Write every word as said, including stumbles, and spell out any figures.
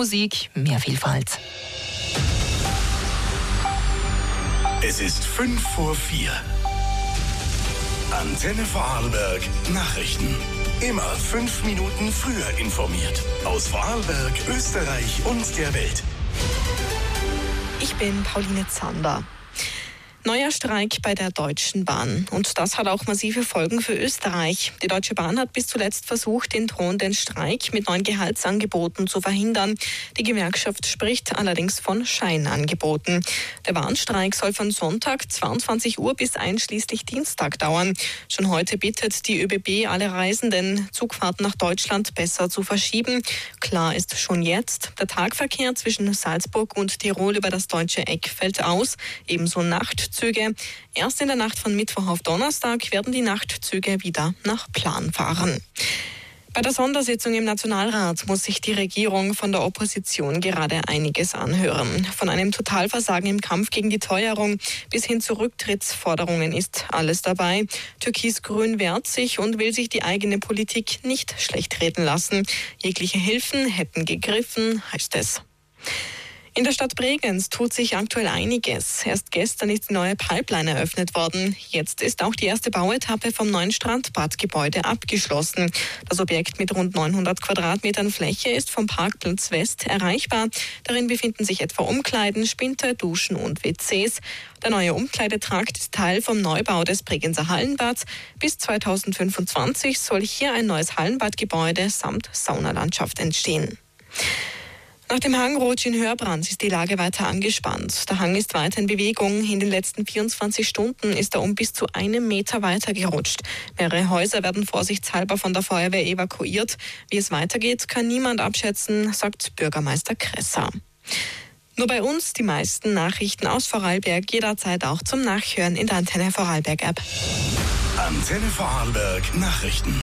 Musik, mehr Vielfalt. Es ist fünf vor vier. Antenne Vorarlberg Nachrichten. Immer fünf Minuten früher informiert. Aus Vorarlberg, Österreich und der Welt. Ich bin Pauline Zander. Neuer Streik bei der Deutschen Bahn. Und das hat auch massive Folgen für Österreich. Die Deutsche Bahn hat bis zuletzt versucht, den drohenden Streik mit neuen Gehaltsangeboten zu verhindern. Die Gewerkschaft spricht allerdings von Scheinangeboten. Der Bahnstreik soll von Sonntag zweiundzwanzig Uhr bis einschließlich Dienstag dauern. Schon heute bittet die ÖBB alle Reisenden, Zugfahrten nach Deutschland besser zu verschieben. Klar ist schon jetzt, der Tagverkehr zwischen Salzburg und Tirol über das deutsche Eck fällt aus, ebenso Nachtzüge. Erst in der Nacht von Mittwoch auf Donnerstag werden die Nachtzüge wieder nach Plan fahren. Bei der Sondersitzung im Nationalrat muss sich die Regierung von der Opposition gerade einiges anhören. Von einem Totalversagen im Kampf gegen die Teuerung bis hin zu Rücktrittsforderungen ist alles dabei. Türkis-Grün wehrt sich und will sich die eigene Politik nicht schlecht reden lassen. Jegliche Hilfen hätten gegriffen, heißt es. In der Stadt Bregenz tut sich aktuell einiges. Erst gestern ist die neue Pipeline eröffnet worden. Jetzt ist auch die erste Bauetappe vom neuen Strandbadgebäude abgeschlossen. Das Objekt mit rund neunhundert Quadratmetern Fläche ist vom Parkplatz West erreichbar. Darin befinden sich etwa Umkleiden, Spinte, Duschen und W Cs. Der neue Umkleidetrakt ist Teil vom Neubau des Bregenzer Hallenbads. Bis zweitausendfünfundzwanzig soll hier ein neues Hallenbadgebäude samt Saunalandschaft entstehen. Nach dem Hang Rotschin-Hörbrands ist die Lage weiter angespannt. Der Hang ist weiter in Bewegung. In den letzten vierundzwanzig Stunden ist er um bis zu einem Meter weiter gerutscht. Mehrere Häuser werden vorsichtshalber von der Feuerwehr evakuiert. Wie es weitergeht, kann niemand abschätzen, sagt Bürgermeister Kresser. Nur bei uns die meisten Nachrichten aus Vorarlberg, jederzeit auch zum Nachhören in der Antenne Vorarlberg App. Antenne Vorarlberg Nachrichten.